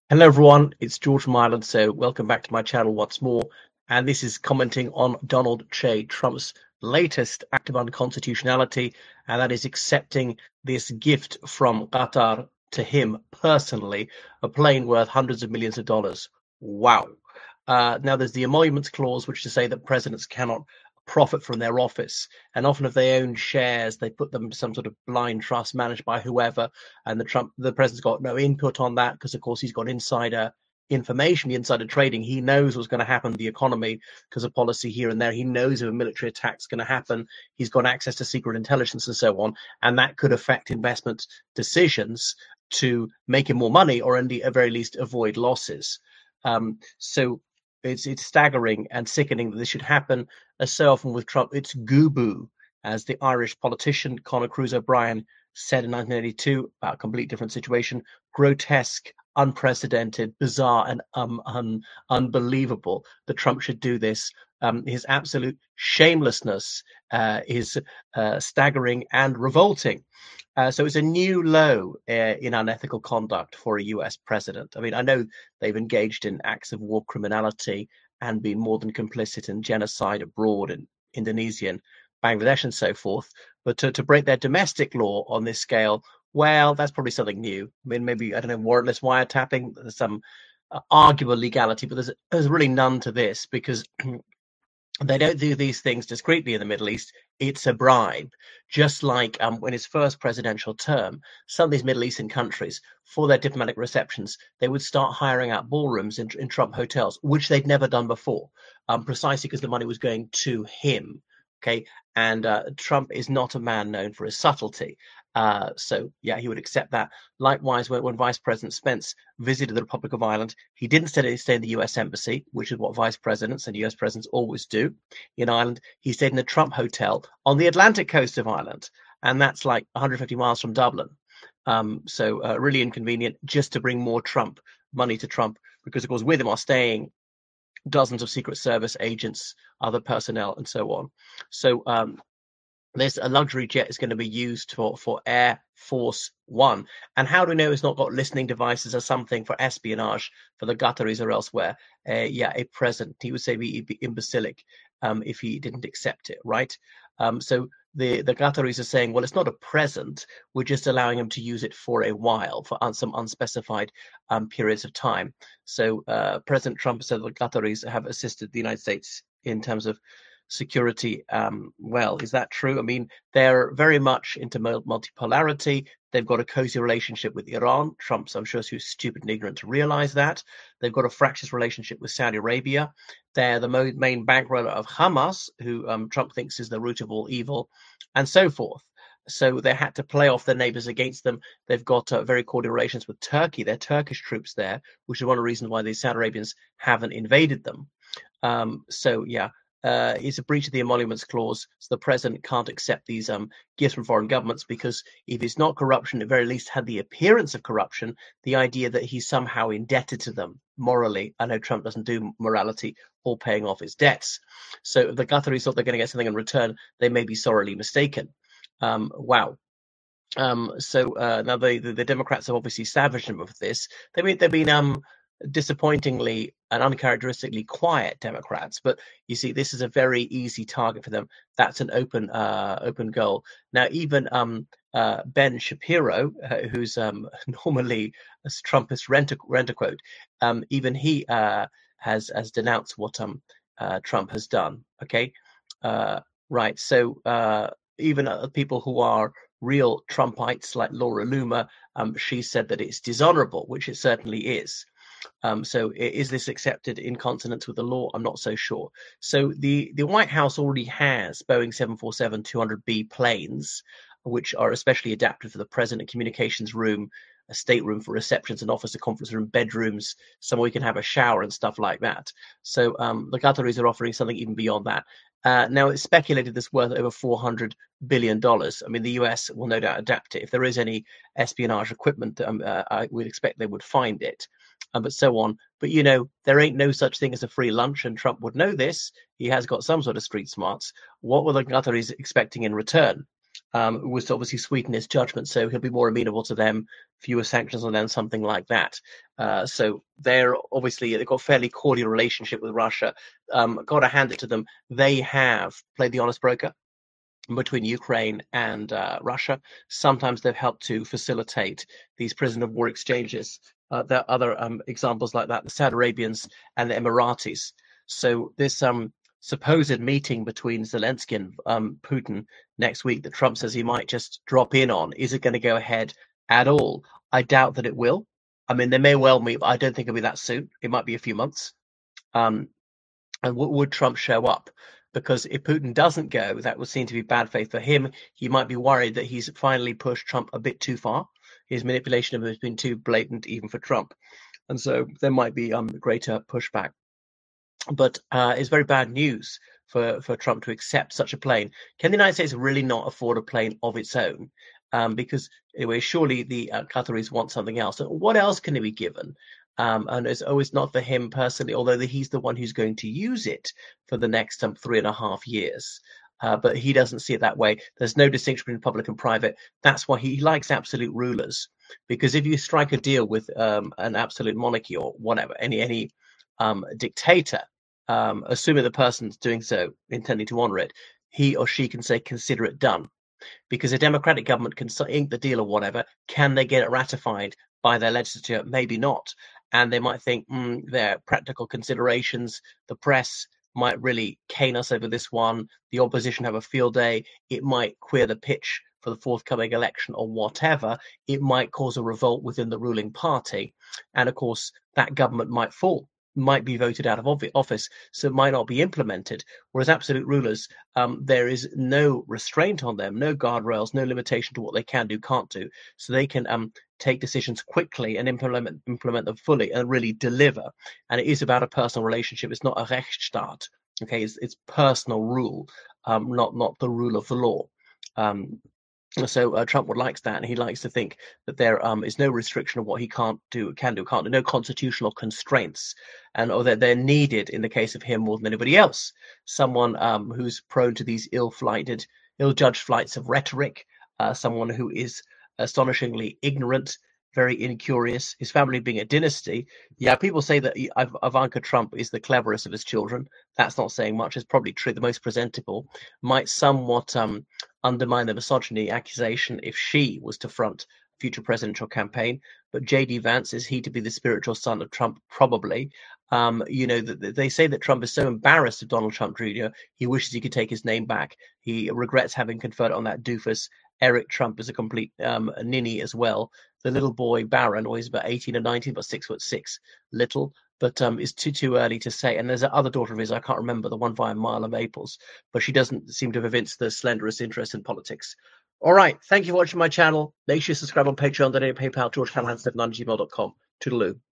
Hello everyone, it's George from Ireland, so welcome back to my channel once more. And this is commenting on Donald J. Trump's latest act of unconstitutionality, and that is accepting this gift from Qatar to him personally, a plane worth hundreds of millions of dollars. Wow. Now there's the emoluments clause, which to say that presidents cannot profit from their office, and often if they own shares, they put them in some sort of blind trust managed by whoever, and the president's got no input on that because of course he's got insider information, insider trading. He knows what's going to happen to the economy because of policy here and there. He knows if a military attack's going to happen. He's got access to secret intelligence and so on, and that could affect investment decisions to make him more money or at the very least avoid losses. So it's staggering and sickening that this should happen. As so often with Trump, it's goo-boo, as the Irish politician Conor Cruise O'Brien said in 1982 about a completely different situation: grotesque, unprecedented, bizarre, and unbelievable that Trump should do this. His absolute shamelessness is staggering and revolting. So it's a new low in unethical conduct for a US president. I mean, I know they've engaged in acts of war criminality and been more than complicit in genocide abroad in Indonesia and Bangladesh and so forth. But to break their domestic law on this scale, well, that's probably something new. I mean, maybe, I don't know, warrantless wiretapping, there's some arguable legality, but there's really none to this because they don't do these things discreetly in the Middle East. It's a bribe. Just like in his first presidential term, some of these Middle Eastern countries, for their diplomatic receptions, they would start hiring out ballrooms in Trump hotels, which they'd never done before, precisely because the money was going to him. Okay, and Trump is not a man known for his subtlety. So yeah, he would accept that. Likewise, when Vice President Spence visited the Republic of Ireland, he didn't stay in the US Embassy, which is what vice presidents and US presidents always do in Ireland. He stayed in the Trump Hotel on the Atlantic coast of Ireland, and that's like 150 miles from Dublin. So really inconvenient, just to bring more Trump money to Trump, because of course with him are staying dozens of Secret Service agents, other personnel, and so on. So this a luxury jet is going to be used for Air Force One. And how do we know it's not got listening devices or something for espionage for the Qataris or elsewhere? Yeah, a president. He would say he'd be imbecilic if he didn't accept it, right? So the Qataris are saying, well, it's not a present. We're just allowing him to use it for a while, for some unspecified periods of time. So President Trump said the Qataris have assisted the United States in terms of security. Well, is that true? I mean, they're very much into multipolarity. They've got a cozy relationship with Iran. Trump's, I'm sure, too stupid and ignorant to realize that. They've got a fractious relationship with Saudi Arabia. They're the main bankroller of Hamas, who Trump thinks is the root of all evil, and so forth. So they had to play off their neighbors against them. They've got very cordial relations with Turkey. They're Turkish troops there, which is one of the reasons why the Saudi Arabians haven't invaded them. So yeah, it's a breach of the emoluments clause. So the president can't accept these gifts from foreign governments, because if it's not corruption, at very least had the appearance of corruption, the idea that he's somehow indebted to them morally. I know Trump doesn't do morality or paying off his debts. So if the Qataris thought they're going to get something in return, they may be sorely mistaken. Wow. So now the Democrats have obviously savaged him with this. They've been disappointingly and uncharacteristically quiet Democrats, but you see, this is a very easy target for them. That's an open goal. Now, even Ben Shapiro, who's normally a Trumpist rent a quote, even he has denounced what Trump has done. Okay, right. So even people who are real Trumpites like Laura Loomer, she said that it's dishonorable, which it certainly is. So is this accepted in consonance with the law? I'm not so sure. So the White House already has Boeing 747-200B planes, which are especially adapted for the president: communications room, a stateroom for receptions, an office, a conference room, bedrooms, somewhere we can have a shower and stuff like that. So the Qataris are offering something even beyond that. Now, it's speculated this worth over $400 billion. I mean, the US will no doubt adapt it. If there is any espionage equipment, I would expect they would find it, but so on. But, you know, there ain't no such thing as a free lunch, and Trump would know this. He has got some sort of street smarts. What were the Qataris expecting in return? was to obviously sweeten his judgment, so he'll be more amenable to them, fewer sanctions on them, something like that. So they've got a fairly cordial relationship with Russia. Got to hand it to them. They have played the honest broker between Ukraine and Russia. Sometimes they've helped to facilitate these prisoner of war exchanges. There are other examples like that, the Saudi Arabians and the Emiratis. So this supposed meeting between Zelensky and Putin next week that Trump says he might just drop in on, is it going to go ahead at all? I doubt that it will. I mean, they may well meet, but I don't think it'll be that soon. It might be a few months. And would Trump show up? Because if Putin doesn't go, that would seem to be bad faith for him. He might be worried that he's finally pushed Trump a bit too far. His manipulation of him has been too blatant, even for Trump. And so there might be greater pushback. But it's very bad news for Trump to accept such a plane. Can the United States really not afford a plane of its own? Because anyway, surely the Qataris want something else. What else can it be given? And it's always not for him personally, although he's the one who's going to use it for the next 3.5 years. But he doesn't see it that way. There's no distinction between public and private. That's why he likes absolute rulers. Because if you strike a deal with an absolute monarchy or whatever, any dictator, assuming the person's doing so, intending to honor it, he or she can say, consider it done. Because a democratic government can ink the deal or whatever. Can they get it ratified by their legislature? Maybe not. And they might think there are practical considerations. The press might really cane us over this one. The opposition have a field day. It might queer the pitch for the forthcoming election or whatever. It might cause a revolt within the ruling party. And of course, that government might fall, might be voted out of office, so it might not be implemented. Whereas absolute rulers, there is no restraint on them, no guardrails, no limitation to what they can do, can't do. So they can take decisions quickly and implement them fully and really deliver. And it is about a personal relationship. It's not a Rechtsstaat. Okay, it's personal rule, not the rule of the law. So Trump likes that, and he likes to think that there is no restriction of what he can do, can't do, no constitutional constraints, and or that they're needed in the case of him more than anybody else. Someone who's prone to these ill-judged flights of rhetoric, someone who is astonishingly ignorant, very incurious, his family being a dynasty. Yeah, people say that Ivanka Trump is the cleverest of his children. That's not saying much. It's probably true. The most presentable. Might somewhat undermine the misogyny accusation if she was to front a future presidential campaign. But J.D. Vance, is he to be the spiritual son of Trump? Probably. They say that Trump is so embarrassed of Donald Trump Jr., he wishes he could take his name back. He regrets having conferred on that doofus. Eric Trump is a complete ninny as well. The little boy Barron, or he's about 18 or 19, but 6'6", little, but it's too early to say. And there's another daughter of his, I can't remember, the one via Mile of Maples, but she doesn't seem to have evinced the slenderest interest in politics. All right, thank you for watching my channel. Make sure you subscribe on Patreon, donate PayPal, georgecalhan7@gmail.com. Toodaloo.